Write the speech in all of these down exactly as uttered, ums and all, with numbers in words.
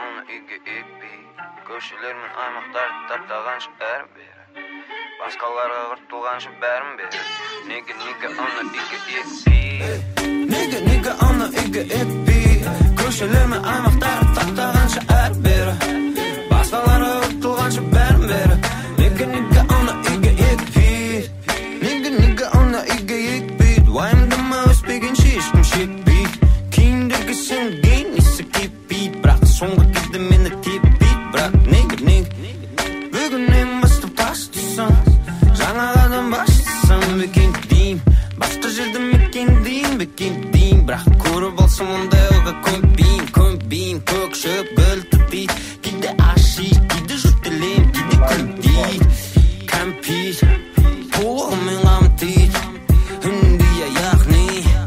оны үйге екпей, көшелер мен аймақтарды таптағанша әрі бері, басқаларға құртылғанша бәрін бері. Неге, неге оны үйге екпей, неге, неге оны үйге екпей, көшелер мен аймақтарды таптағанша әрі бері, басқаларға құртылғанша бәрін бері. Неге, неге оны үйге екпей, неге, неге оны үйге екпей, уайымдама өспегенше ешкім шекпейді. Кейіндегі сен гейнесі кеппейді, бірақ соңғы кезде мені теппейді. Бірақ неге, неге бүгіннен бастап бастысың, жаңа қадам бастысың, бекен дейм, басқа жерді мекен дейм, бекен дейм. Бірақ көріп алсам ондай ойға көнбейм, көнбейм. Көкшіп гүл түтпейді, кейде ашиды, кейде жұрттелейм, кейде күлдейді. Кәмпейді, толығымен қамтиды, үндей яғни.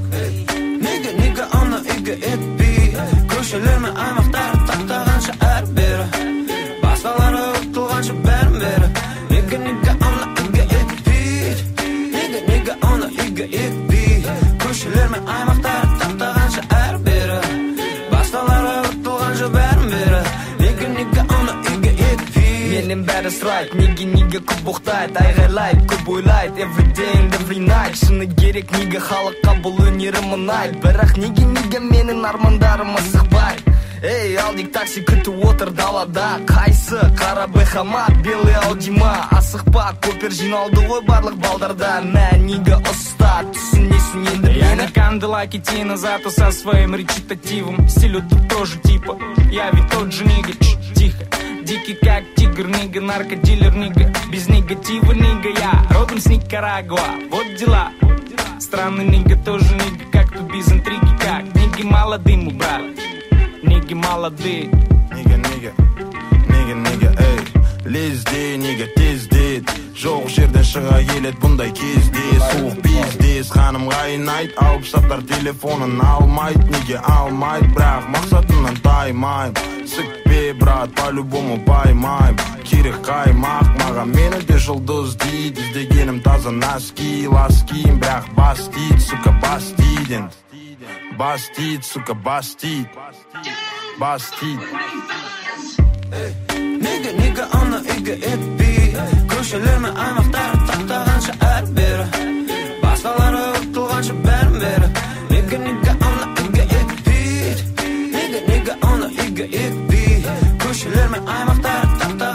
Неге, неге оны үйге екпей, көшелер мен аймақтарды таптағанша әрі бері, басқаларға құртылғанша бәрін бері. Неге, неге оны үйге екпей, неге, неге оны үйге екпей, көшелер мен аймақтарды таптағанша әрі бері, басқаларға құртылғанша бәрін бері. Неге, неге оны үйге екпей, менен бәрі сұрайды, неге, неге көп боқтайды, айғайлайды, көп ойлайды, every day and every night. Шыны керек, неге халыққа бұл өнерім ұнайды, бірақ неге, неге менің армандарым асықпайды. Эй, алдик такси күтіп отыр далада, қайсы қара бехамат, белый аудима. Асықпа, көпер жиналды ғой барлық балдарда, мә неге ұста, түсінесің енді мені. Я не канды лайк идти назад со своим речитативом, стилю тут тоже типа, я ведь тот же нига, тихо. Дикий как тигр, нига, наркодилер, нига, без негатива, нига. Я родом с Никарагуа, вот дела. Странный нига, тоже нига, как тут без интриги, как ниги молодые, мой брат, ниги молодые. Нига, нига, нига, нига, эй, лезде, нига, тездет. Жоқ жерден шыға келет бұндай кезде, суық бездес. Ханым қайнайды, алып сатар телефонын алмайды, неге алмайды, бірақ мақсатынан таймайм. Сікпе, брат, по-любому паймайм. Керек қаймақ, маған мені де жұлдыз дейді, іздегенім таза носки, ласким, бірақ бастид, сука, бастиден. Бастид, сука, бастид, бастид. Неге, неге оны үйге екпей, көшелер мен аймақтарды таптағанша әрі бері, басқаларға құртылғанша бәрін бері. Неге, неге оны үйге екпей, неге, неге оны үйге екпей, көшелер мен аймақтарды таптағанша